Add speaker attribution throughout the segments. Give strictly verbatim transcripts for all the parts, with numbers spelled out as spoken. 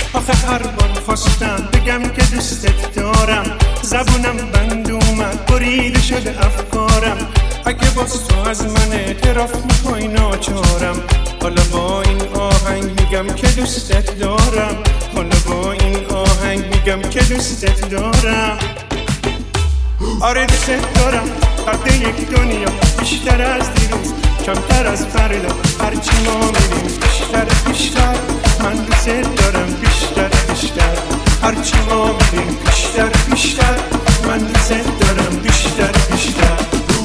Speaker 1: آخه هر بار خواستم بگم که دوستت دارم، زبونم بند اومد بریده شده افکارم. اگه باز تو از من اعتراف میخوای ناچارم، حالا با این آهنگ میگم که دوستت دارم، حالا با این آهنگ میگم که دوستت دارم. آره دوستت دارم، فرد یک دنیا، بیشتر از دیروز، کمتر از فردا. هرچی ما میریم بیشتر بیشتر، من دوستت دارم بیشتر بیشتر. هرچی ما میریم بیشتر بیشتر، من دوستت دارم بیشتر بیشتر.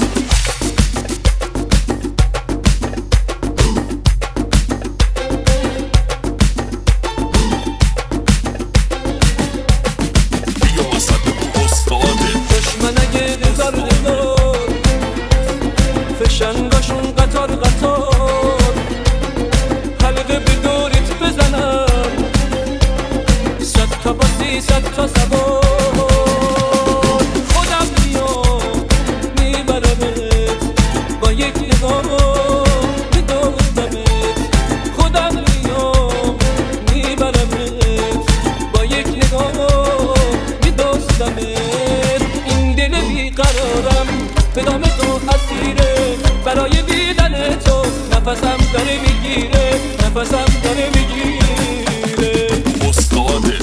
Speaker 2: فشنگاشون قطار قطار، حلقه به دوریت بزنم، صد تا باسی صد تا سوار. خودم میام میبرمت با یک نگاه میدوزمت، خودم میام میبرمت با یک نگاه میدوزمت. این دل بیقرارم به نام تو اسیره، برای دیدن تو نفسم داره میگیره، نفسم داره میگیره.
Speaker 3: استاده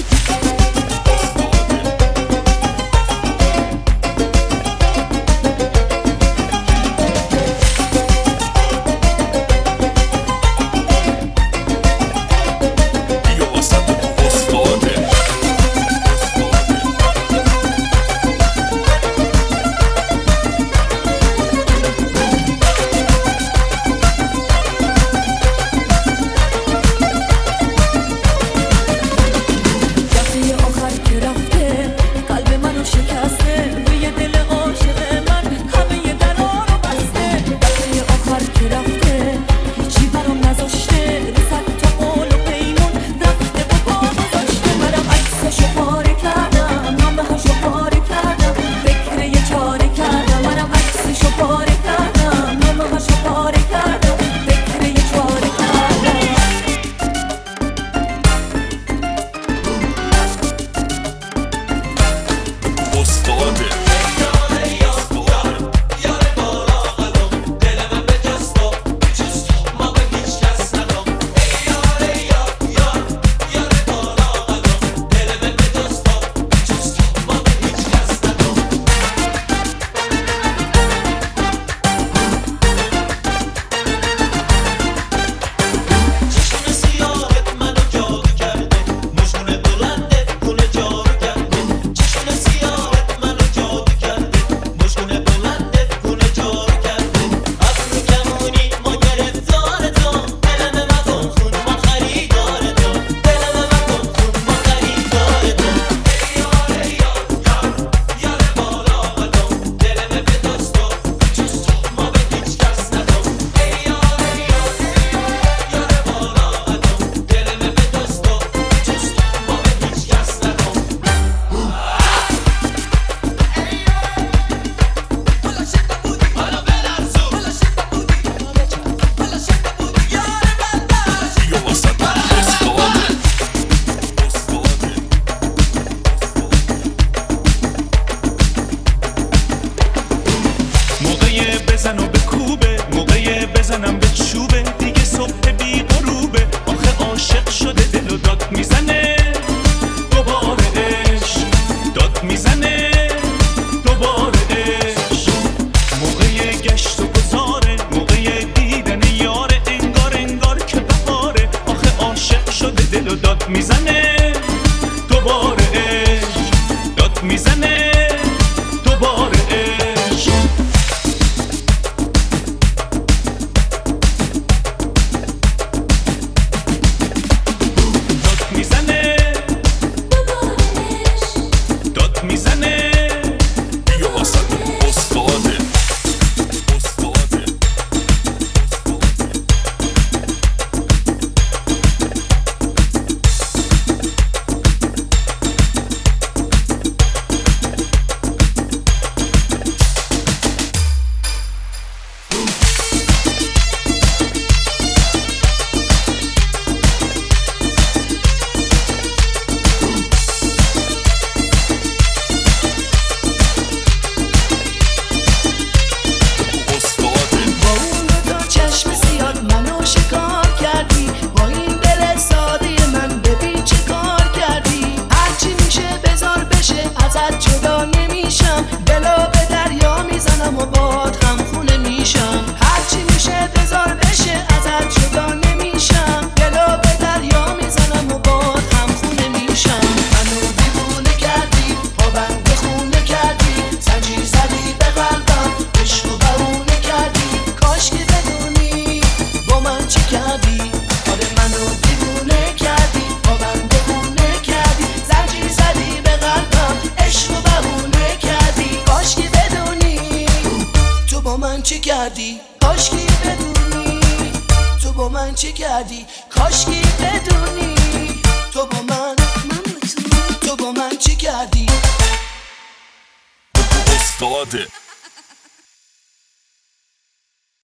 Speaker 4: بزن و به کوبه، موقع بزنم به چوبه، دیگه صبح بی غروبه. آخه عاشق شده دل و داد میزنه دوباره عشق، داد میزنه دوباره عشق. موقع گشت و گذاره، موقع دیدن یاره، انگار انگار که بهاره. آخه عاشق شده دل و داد میزنه دوباره عشق، داد میزنه دوباره عشق.
Speaker 3: کردی کاشکی بدونی تو با من چه کردی کاشکی بدونی تو با من تو با من چه کردی
Speaker 5: استاد